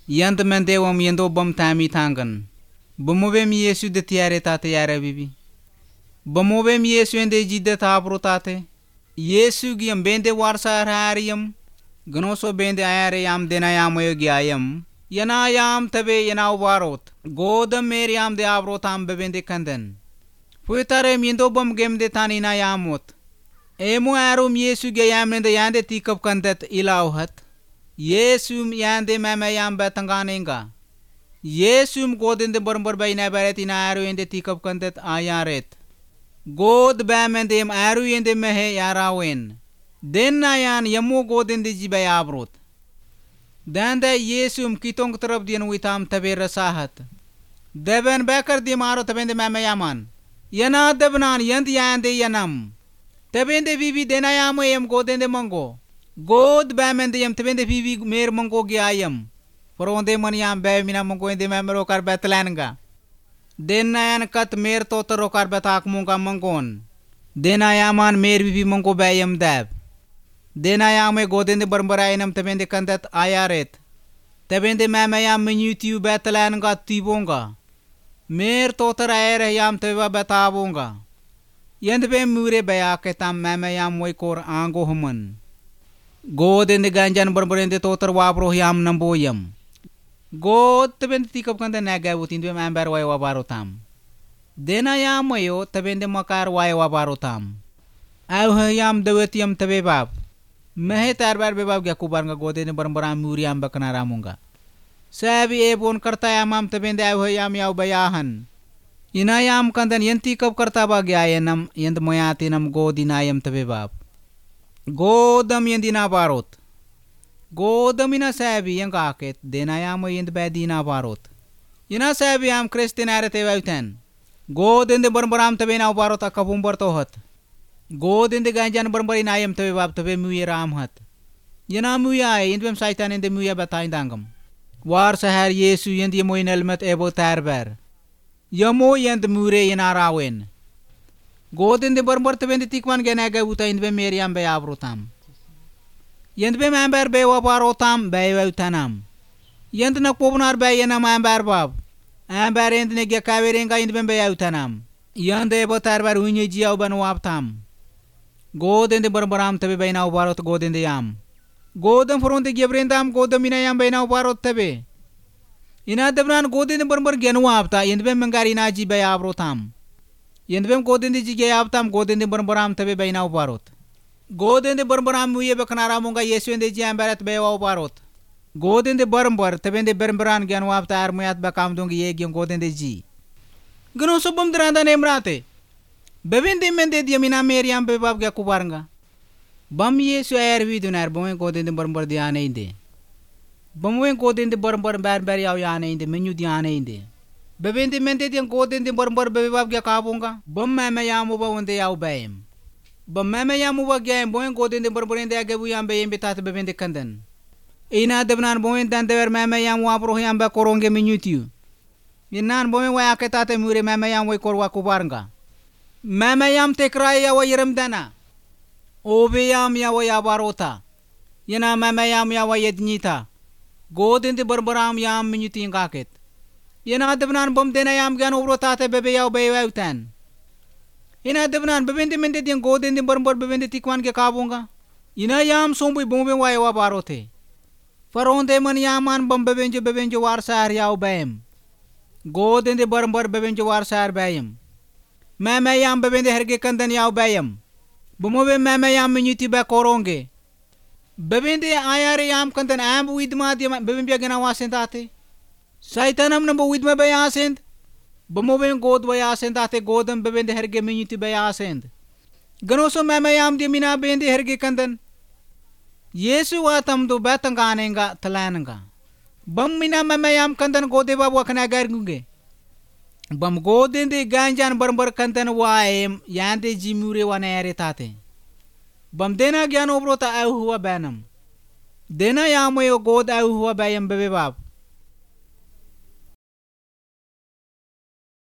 Yant mente wam yendo bam tami tangan. Bamobem Yesu de tiare tate yare bibi. Bamobem Yesu ende jidde tabro tate. Yesu giyam bende warsa hariyam. Gnoso bende ayare yam dena yamoyo giyayam. Yana yam tabe yana warot. Godam mer yam de abrotam bebende kanden. Fuitare mindo bam gemde tanina yamot. Emu arum Yesu ge yamnende yande tikap kandet ilauhat. Yesu yande mama yam batanganenga. Yesu godinde bormbor bayna baret ina aru yende tikap kandet ayaret. God bamende yam aru yende mehe yarawen. Denna yan yamu godinde jibay abrot. Danda Yesu kitong terap dian witam tabe rasahat. Deben bakar di maro tabende mama yaman. Yana debnan yand yande yanam. Tabende vivi dena yamo yam godende mango. God bamende yam tabende vivi mer mango gyayam. Poronde man yam bay mina mango ende memero kar betlananga. Dena yan kat mer totoro kar betak munga mangon. Dena yaman mer vivi mango bayam dab. Dena yame godende barmbarainam tabende kandat ayaret. Tabende mama yam menyutiu betlananga tibonga. Mer totar aere yam teba betabonga. Yand be mure bayake tam mama yam moy kor ango human. Godende ganjan barbarende totar wabro yam namboyam. God tabende tikap kanda nagabu tindwe mambar way wabarotam. Dena yam moyo tabende makar way wabarotam. Aw yam dawet yam tabe bab. Mehe tarbar bebab gya kubar nga godende barbaram muri yam bakanaramunga. Sabi ebon karta yamam tabende aw yam yaw bayahan. Inayam kandan yanti kap karta bagyayanam yand moyati nam godinayam tabe bab. Godam yandina barot. Godam ina sabi yang kaket denayam yand badina barot. Ina sabi am kristinare tewautan. Godende barbaram tabe na barot akabumbar tohat. Godende ganjan barbar inayam tabe bab tabe muye ramhat. Yana muya indwem saitan inde muya batain dangam. War sahar Yesu yandi moin elmet ebo tarbar. Yamo yand mure yanarawen. Godende barbar tabende tikman genaga buta indwe meriam be abrotam. Yand be mambar be wabarotam be wautanam. Yand nak pobnar be yanam ambar bab. Ambar yand ne ge kaverenga indwe be yautanam. Yand ebo tarbar unye jiaw ban waptam. Godende barbaram tabe be na wabarot godende yam. Godam foronte gebrendam godam ina yam be na wabarot tabe. Ina debran godende barbar genu apta yandbe mangari na ji be abrotam. Yandbem godende ji ge aptam godende barbaram tabe be na wabarot. Godende barbaram muye be kanaramunga Yesu ende ji ambarat be wabarot. Godende barbar tabende barbaran genu apta armuyat ba kamdungi ye gen godende ji. Gano sobam dranda nemrate. Bebende mende dia mina meriam be bab ge kubaranga. Bam Yesu air vidunar boy godende barbar diane inde. Bamwen godende barbar bar yaw yane inde menu diane inde. Bebende mente dian godende barbar be bab ge kabunga. Bam mama yamu ba wonde yaw bayem. Bam mama yamu ba ge boy godende barbar inde ge bu yambe yembe tat bebende kandan. Ina debnan boy dan dever mama yamu abro yamba koronge menutiu. Inan boy wa aketate mure mama yamu way korwa kubaranga. Mama yam tekrai ya wayram dana. Obe yam ya wayabarota. Yana mama yam ya wayednita. Godende barbaram yam menyuting kaket. Yana debnan bom dena yam gan obrotate bebe yaw bewautan. Yana debnan bebende mende dian godende barbar bebende tikwan ke kabunga. Ina yam sombu bombe wayawa barote. Faronde man yaman bom bebenjo warsar yaw bayem. Godende barbar bebenjo warsar bayem. Mama yam bebende herge kandan yaw bayem. Bomobe mama yam menyuti ba koronge. Bebende ayare yam kantan am widma dia bebembe gena wasentate. Saitanam nambo widma ba yasend. Bomobe god ba yasendate godam bebende herge menyuti ba yasend. Ganoso mama yam dia mina bende herge kantan. Yesu watam do batanganenga talananga. Bam mina mama yam kantan gode ba wakana gargunge. Bam godende ganjan barbar kantan waem yande jimure wanere tate. Bam dena gyano obrota au huwa banam. Dena yamoyo god au huwa bayam bebe bab.